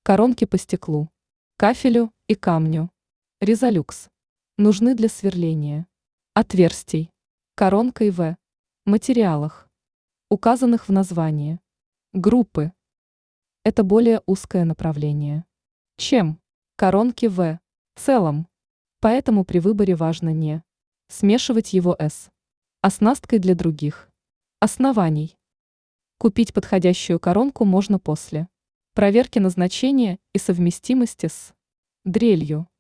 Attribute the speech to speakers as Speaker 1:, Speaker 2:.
Speaker 1: Коронки по стеклу, кафелю и камню. Резолюкс. Нужны для сверления. Отверстий. Коронкой В. Материалах, указанных в названии. Группы. Это более узкое направление, чем коронки В целом. Поэтому при выборе важно не смешивать его с оснасткой для других оснований. Купить подходящую коронку можно после проверки назначения и совместимости с дрелью.